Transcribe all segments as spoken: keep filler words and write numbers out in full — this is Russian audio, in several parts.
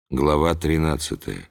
Глава тринадцатая.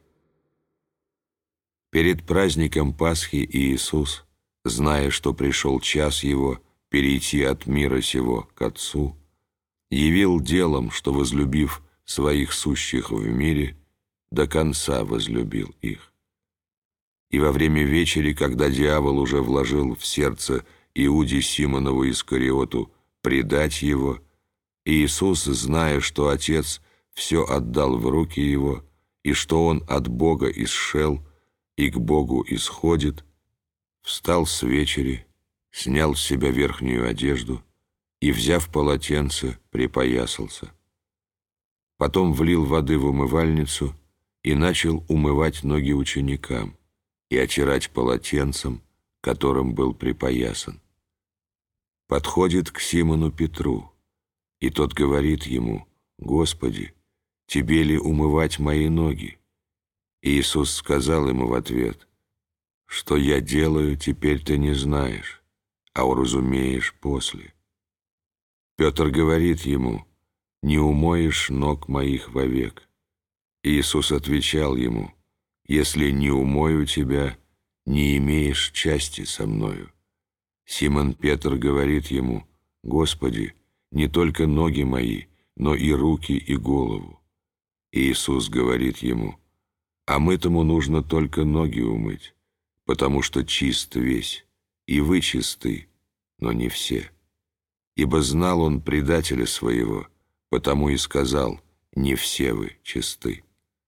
Перед праздником Пасхи Иисус, зная, что пришел час Его перейти от мира сего к Отцу, явил делом, что, возлюбив своих сущих в мире, до конца возлюбил их. И во время вечери, когда дьявол уже вложил в сердце Иуде Симонову Искариоту предать Его, Иисус, зная, что Отец все отдал в руки Его, и что Он от Бога исшел и к Богу исходит, встал с вечери, снял с себя верхнюю одежду и, взяв полотенце, припоясался. Потом влил воды в умывальницу и начал умывать ноги ученикам и отирать полотенцем, которым был припоясан. Подходит к Симону Петру, и тот говорит ему: «Господи, тебе ли умывать мои ноги?» И Иисус сказал ему в ответ: «Что я делаю, теперь ты не знаешь, а уразумеешь после». Петр говорит ему: «Не умоешь ног моих вовек». И Иисус отвечал ему: «Если не умою тебя, не имеешь части со мною». Симон Петр говорит ему: «Господи, не только ноги мои, но и руки и голову». И Иисус говорит ему: «А мытому нужно только ноги умыть, потому что чист весь, и вы чисты, но не все». Ибо знал он предателя своего, потому и сказал: «Не все вы чисты».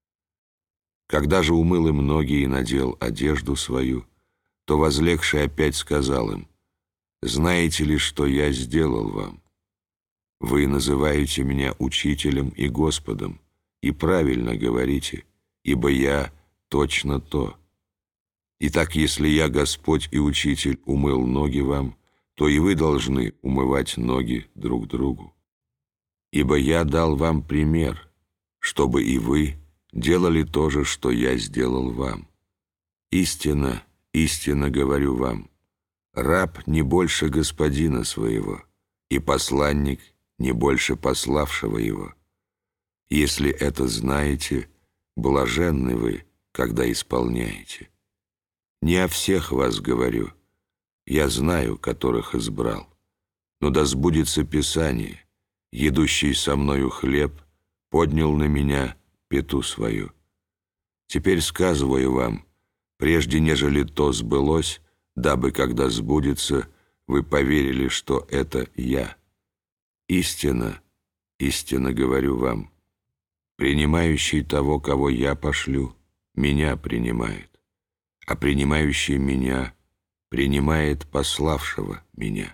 Когда же умыл им ноги и надел одежду свою, то, возлегший, опять сказал им: «Знаете ли, что я сделал вам? Вы называете меня учителем и Господом, и правильно говорите, ибо я точно то. Итак, если я, Господь и Учитель, умыл ноги вам, то и вы должны умывать ноги друг другу. Ибо я дал вам пример, чтобы и вы делали то же, что я сделал вам. Истинно, истинно говорю вам, раб не больше господина своего, и посланник не больше пославшего его. Если это знаете, блаженны вы, когда исполняете. Не о всех вас говорю, я знаю, которых избрал. Но да сбудется Писание: едущий со мною хлеб поднял на меня пяту свою. Теперь сказываю вам, прежде нежели то сбылось, дабы, когда сбудется, вы поверили, что это я. Истинно, истинно говорю вам, принимающий того, кого я пошлю, меня принимает, а принимающий меня принимает пославшего меня».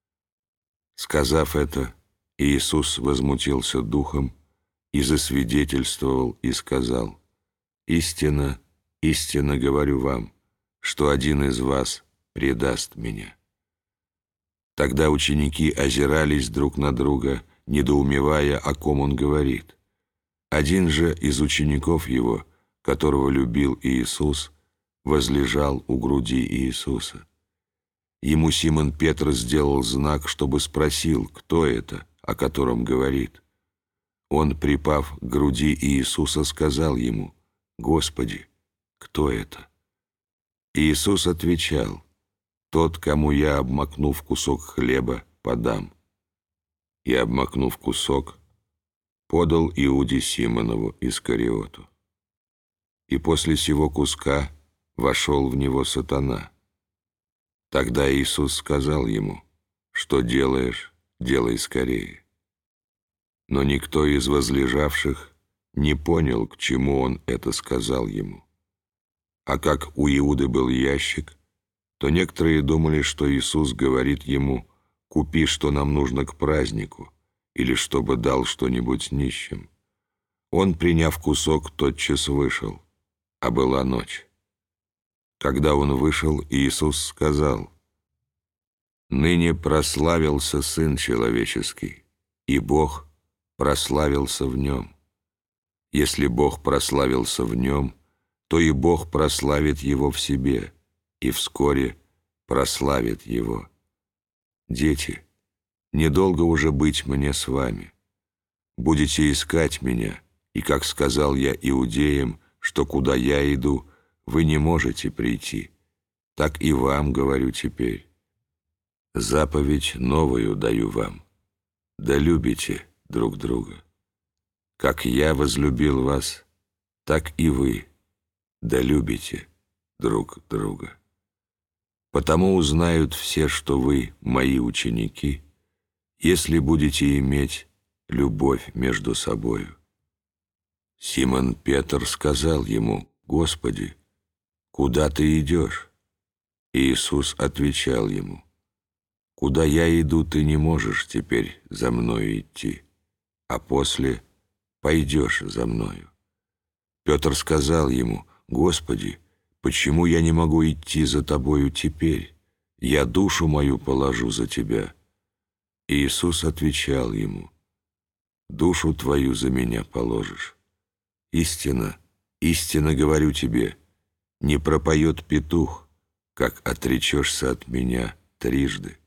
Сказав это, Иисус возмутился духом и засвидетельствовал и сказал: «Истинно, истинно говорю вам, что один из вас предаст меня». Тогда ученики озирались друг на друга, недоумевая, о ком он говорит. Один же из учеников его, которого любил Иисус, возлежал у груди Иисуса. Ему Симон Петр сделал знак, чтобы спросил, кто это, о котором говорит. Он, припав к груди Иисуса, сказал ему: «Господи, кто это?» Иисус отвечал: «Тот, кому я, обмакнув кусок хлеба, подам». И, обмакнув кусок, подал Иуде Симонову Искариоту. И после сего куска вошел в него сатана. Тогда Иисус сказал ему: «Что делаешь, делай скорее». Но никто из возлежавших не понял, к чему он это сказал ему. А как у Иуды был ящик, то некоторые думали, что Иисус говорит ему: «Купи, что нам нужно к празднику», или чтобы дал что-нибудь нищим. Он, приняв кусок, тотчас вышел, а была ночь. Когда он вышел, Иисус сказал: «Ныне прославился Сын Человеческий, и Бог прославился в Нем. Если Бог прославился в Нем, то и Бог прославит Его в себе, и вскоре прославит Его. Дети, недолго уже быть мне с вами. Будете искать меня, И как сказал я иудеям, что куда я иду, вы не можете прийти, так и вам говорю теперь. Заповедь новую даю вам: да любите друг друга. Как я возлюбил вас, так и вы да любите друг друга. Потому узнают все, что вы мои ученики, если будете иметь любовь между собою». Симон Петр сказал ему: «Господи, куда ты идешь?» Иисус отвечал ему: «Куда я иду, ты не можешь теперь за мною идти, а после пойдешь за мною». Петр сказал ему: «Господи, почему я не могу идти за тобою теперь? Я душу мою положу за тебя». Иисус отвечал ему: «Душу твою за меня положишь. Истинно, истинно говорю тебе, не пропоет петух, как отречешься от меня трижды».